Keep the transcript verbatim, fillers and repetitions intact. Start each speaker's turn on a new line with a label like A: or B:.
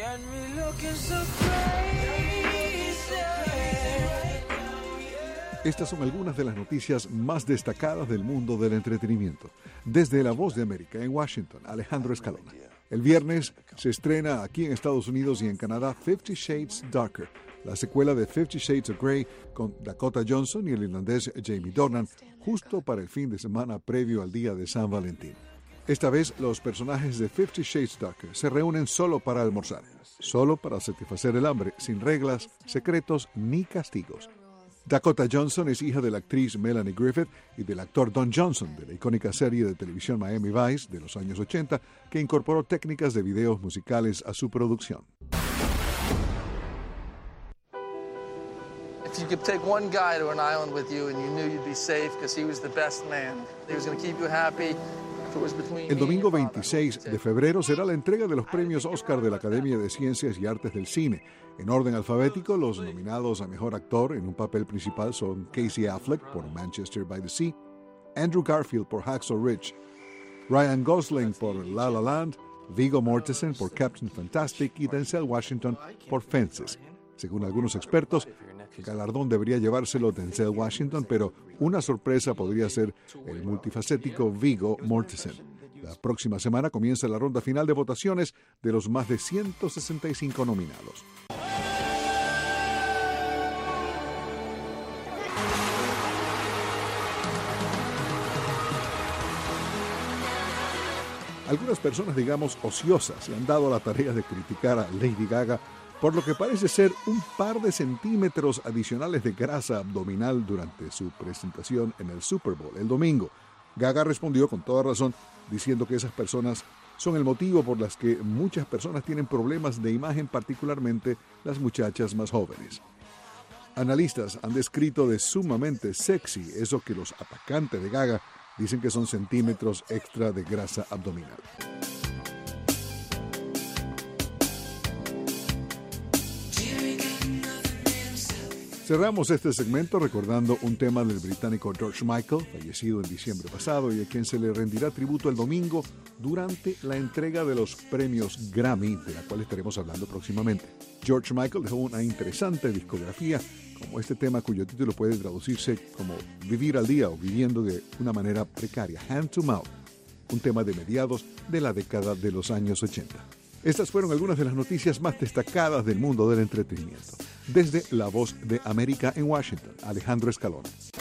A: Estas son algunas de las noticias más destacadas del mundo del entretenimiento. Desde La Voz de América en Washington, Alejandro Escalona. El viernes se estrena aquí en Estados Unidos y en Canadá Fifty Shades Darker, la secuela de Fifty Shades of Grey con Dakota Johnson y el irlandés Jamie Dornan, justo para el fin de semana previo al día de San Valentín. Esta vez los personajes de Fifty Shades Darker se reúnen solo para almorzar, solo para satisfacer el hambre, sin reglas, secretos ni castigos. Dakota Johnson es hija de la actriz Melanie Griffith y del actor Don Johnson de la icónica serie de televisión Miami Vice de los años ochenta, que incorporó técnicas de videos musicales a su producción.
B: If you could take one guy to an island with you and you knew you'd be safe because he was the best man, he was going to keep you happy.
A: El domingo veintiséis de febrero será la entrega de los premios Oscar de la Academia de Ciencias y Artes del Cine. En orden alfabético, los nominados a Mejor Actor en un papel principal son Casey Affleck por Manchester by the Sea, Andrew Garfield por Hacksaw Ridge, Ryan Gosling por La La Land, Viggo Mortensen por Captain Fantastic y Denzel Washington por Fences. Según algunos expertos, el galardón debería llevárselo Denzel Washington, pero una sorpresa podría ser el multifacético Viggo Mortensen. La próxima semana comienza la ronda final de votaciones de los más de ciento sesenta y cinco nominados. Algunas personas, digamos, ociosas, se han dado la tarea de criticar a Lady Gaga por lo que parece ser un par de centímetros adicionales de grasa abdominal durante su presentación en el Super Bowl el domingo. Gaga respondió con toda razón, diciendo que esas personas son el motivo por las que muchas personas tienen problemas de imagen, particularmente las muchachas más jóvenes. Analistas han descrito de sumamente sexy eso que los atacantes de Gaga dicen que son centímetros extra de grasa abdominal. Cerramos este segmento recordando un tema del británico George Michael, fallecido en diciembre pasado y a quien se le rendirá tributo el domingo durante la entrega de los premios Grammy, de la cual estaremos hablando próximamente. George Michael dejó una interesante discografía, como este tema cuyo título puede traducirse como Vivir al Día o Viviendo de una manera precaria, Hand to Mouth, un tema de mediados de la década de los años ochenta. Estas fueron algunas de las noticias más destacadas del mundo del entretenimiento. Desde La Voz de América en Washington, Alejandro Escalona.